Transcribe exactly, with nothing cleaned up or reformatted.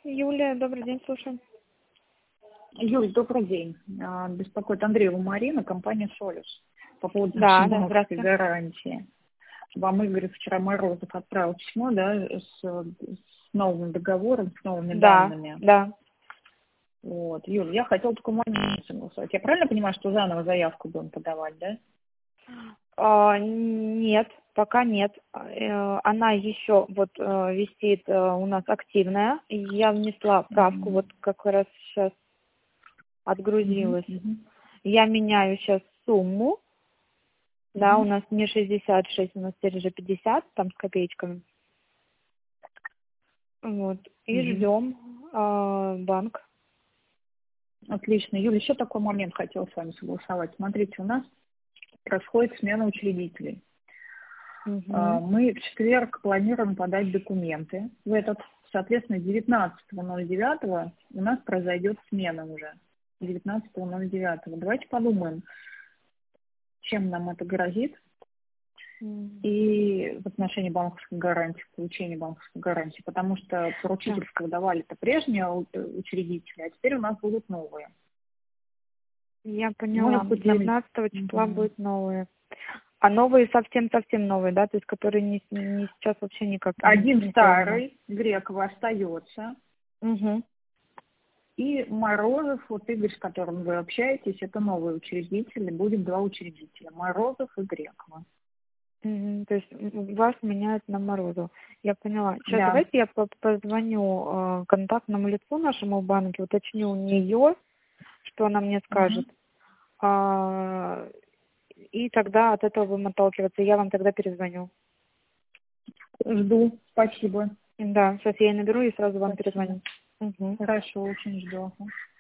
Юлия, добрый день, слушаем. Юль, добрый день. А, Беспокоит Андреева Марина, компания «Солюс». По поводу Да, нашей да, банковской здравствуйте. гарантии. Вам Игорь вчера Морозов отправил письмо, да, с, с новым договором, с новыми Да, данными. да. Вот. Юль, я хотела только момент согласовать. Я правильно понимаю, что заново заявку будем подавать, да? А, нет, пока нет. Э, Она еще вот э, висит э, у нас активная. Я внесла правку, Мгм. вот как раз сейчас Мгм. отгрузилась. Мгм. Я меняю сейчас сумму. Да, у Мгм. нас не шестьдесят шесть, у нас теперь уже пятьдесят, там с копеечками. Вот. И Мгм. ждем э, банк. Отлично. Юля, еще такой момент хотела с вами согласовать. Смотрите, у нас происходит смена учредителей. А, Угу. Мы в четверг планируем подать документы в этот. Соответственно, девятнадцатого ноль девятого у нас произойдет смена уже. девятнадцатого ноль девятого. Давайте подумаем, чем нам это грозит. И в отношении банковской гарантии, получения банковской гарантии. Потому что Так, поручительство давали-то прежние у- учредители, а теперь у нас будут новые. я поняла. Может быть, нам... девятнадцатого числа Мгм. будет новые. А новые совсем-совсем новые, да? То есть которые не, не сейчас вообще никак не, Один не связаны. старый, Грекова, остается. Угу. И Морозов, вот Игорь, с которым вы общаетесь, это новые учредители, будет два учредителя, Морозов и Грекова. Угу. То есть м, вас меняют на Морозу. Я поняла. Сейчас Да. давайте я по- позвоню э, контактному лицу нашему в банке, уточню у нее, что она мне скажет. Мгм. А, и тогда от этого будем отталкиваться. Я вам тогда перезвоню. Жду. Спасибо. Да, сейчас я ей наберу и сразу вам Спасибо. перезвоню. Угу. Хорошо, очень жду. Ага.